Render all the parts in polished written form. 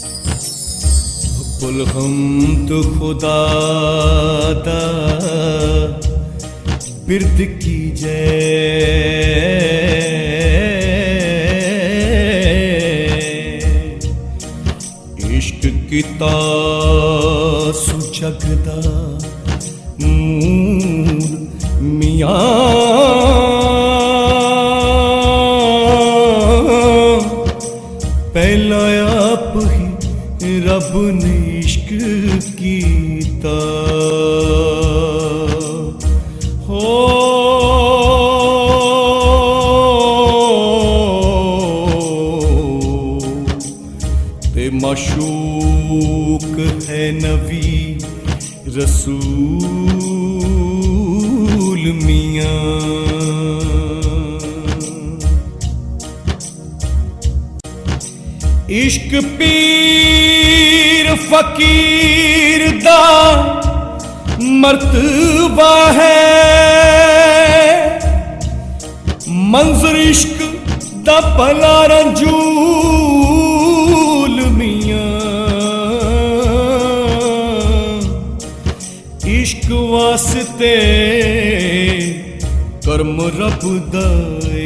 कुल हमद खुदा दा बिरद की जय। इश्क किता सुजगदा नूर मियां पहला आप ही रब ने इश्क कीता हो। ते माशूक है नबी रसूल मियां। इश्क पीर फकीर दा मर्तबा है, मंजर इश्क दा भला रंजूल मियां। इश्क वास्ते कर्म रब दाए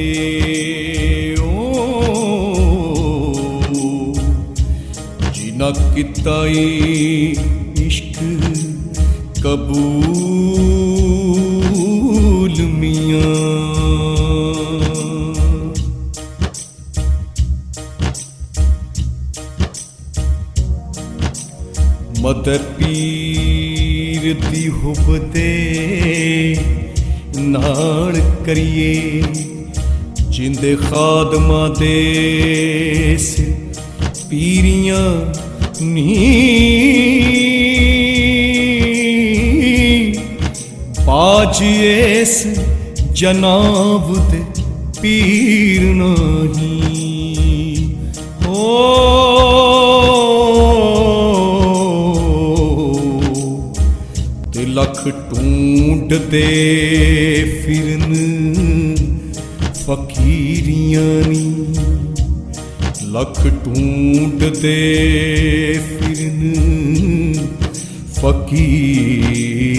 ना किताई इश्क कबूल मियां। मद पीर दी हुब दे नाल करिए जिंदे खादमा दे पीरियां नी बाज इस जनाब दे पीर नहीं हो। ते लख ढूंढ दे फिरन फकीरियां नी, लख ढूंढते फिरन फकीर